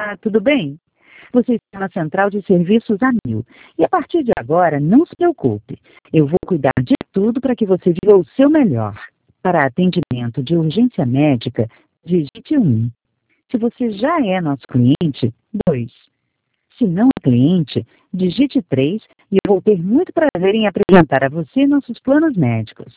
Olá, tudo bem? Você está na Central de Serviços AMIL. E a partir de agora, não se preocupe. Eu vou cuidar de tudo para que você viva o seu melhor. Para atendimento de urgência médica, digite 1. Se você já é nosso cliente, 2. Se não é cliente, digite 3 e eu vou ter muito prazer em apresentar a você nossos planos médicos.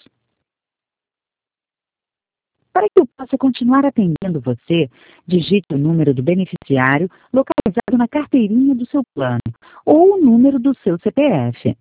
Para que eu possa continuar atendendo você, digite o número do beneficiário localizado na carteirinha do seu plano ou o número do seu CPF.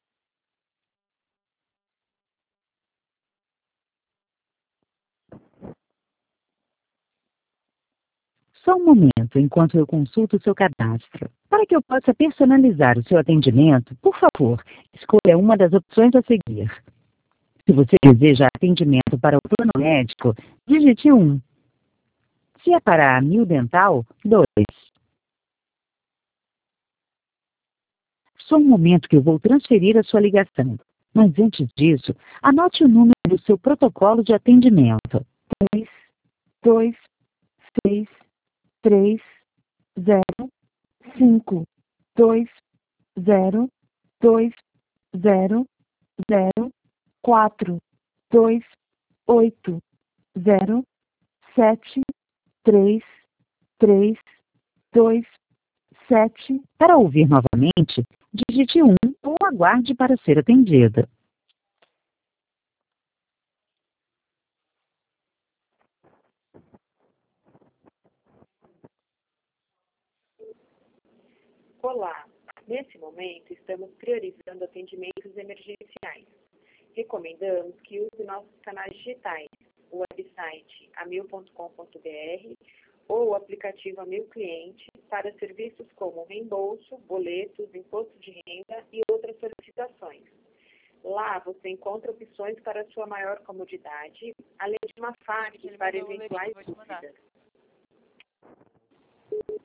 Só um momento enquanto eu consulto o seu cadastro. Para que eu possa personalizar o seu atendimento, por favor, escolha uma das opções a seguir. Se você deseja atendimento para o plano médico, digite 1. Se é para a AMIL Dental, 2. Só um momento que eu vou transferir a sua ligação. Mas antes disso, anote o número do seu protocolo de atendimento. 3, 2, 6, 3, 0, 5, 2, 0, 2, 0, 0, 4, 2, 8, 0, 7, 3, 3, 2, 7. Para ouvir novamente, digite 1 ou aguarde para ser atendida. Olá, nesse momento estamos priorizando atendimentos emergenciais. Recomendamos que use nossos canais digitais, o website amil.com.br ou o aplicativo Amil Cliente para serviços como reembolso, boletos, imposto de renda e outras solicitações. Lá você encontra opções para sua maior comodidade, além de uma fax para eventuais dúvidas.